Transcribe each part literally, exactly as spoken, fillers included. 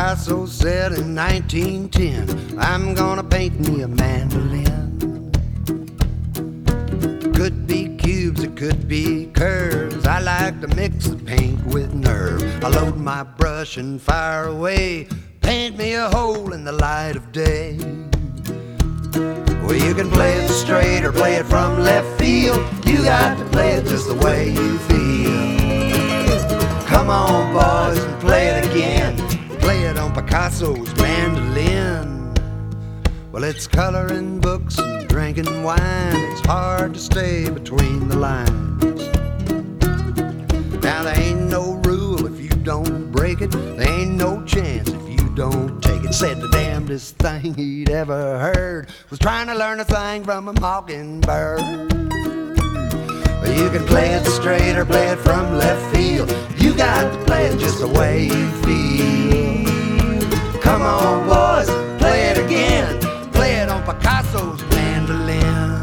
Picasso said in nineteen ten, I'm gonna paint me a mandolin. Could be cubes, it could be curves. I like to mix the paint with nerve. I load my brush and fire away. Paint me a hole in the light of day. Well, you can play it straight or play it from left field. You got to play it just the way you feel. Come on, boys, and play it again. Play it on Picasso's mandolin. Well, it's coloring books and drinking wine. It's hard to stay between the lines. Now, there ain't no rule if you don't break it. There ain't no chance if you don't take it. Said the damnedest thing he'd ever heard was trying to learn a thing from a mockingbird. Well, you can play it straight or play it from left field. You got to play it just the way you feel. Come on, boys, play it again. Play it on Picasso's mandolin.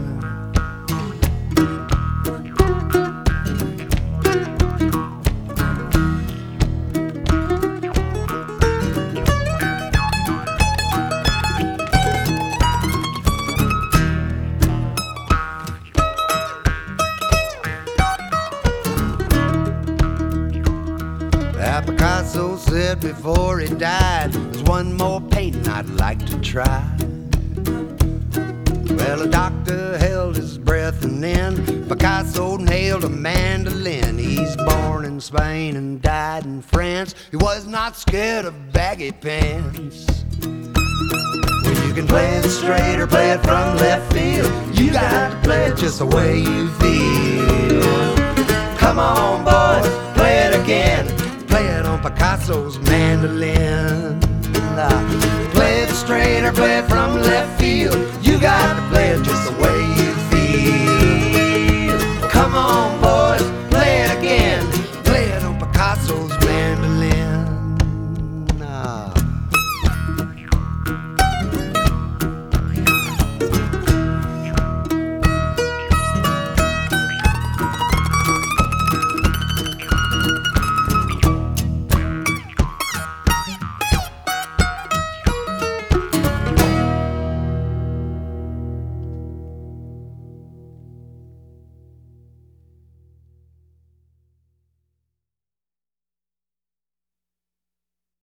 Picasso said before he died, there's one more painting I'd like to try. Well, the doctor held his breath and then Picasso nailed a mandolin. He's born in Spain and died in France. He was not scared of baggy pants. Well, you can play it straight or play it from left field. You got to play it just the way you feel. Come on, boys, play it again. Play it on Picasso's mandolin. Uh, play it straight or play it from left field. You got to play it just the